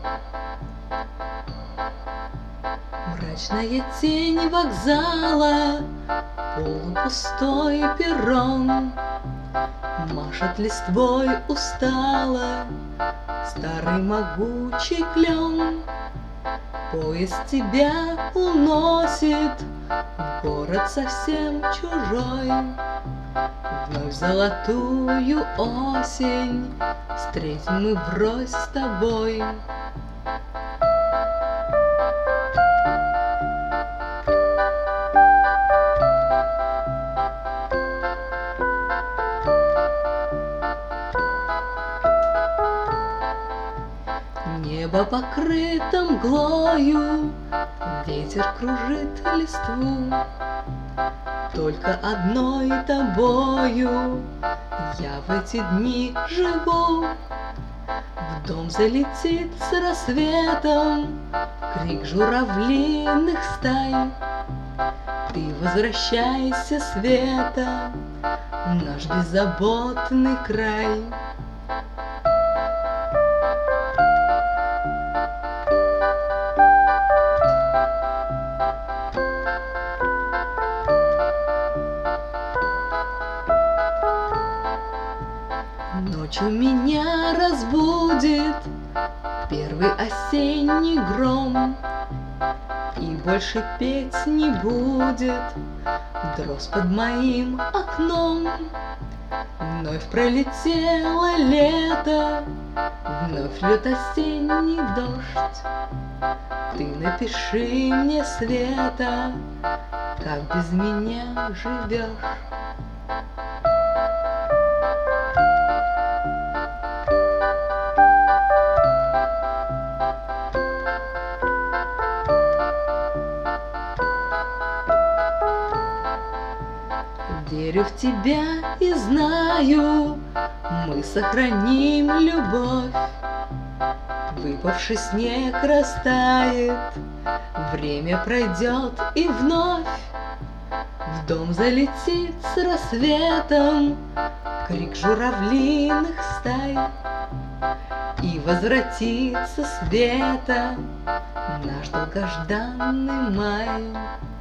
Мрачная тень вокзала, полупустой перрон, машет листвой устало старый могучий клен. Поезд тебя уносит в город совсем чужой. Вновь золотую осень встретим мы врозь с тобой. Небо покрыто мглою, ветер кружит листву. Только одной тобою я в эти дни живу. В дом залетит с рассветом крик журавлиных стай. Ты возвращайся, Света, в наш беззаботный край. Ночью меня разбудит первый осенний гром, и больше петь не будет дрозд под моим окном. Вновь пролетело лето, вновь льет осенний дождь. Ты напиши мне, Света, как без меня живешь. Верю в тебя и знаю, мы сохраним любовь. Выпавший снег растает, время пройдет и вновь в дом залетит с рассветом крик журавлиных стай. И возвратится Света наш долгожданный май.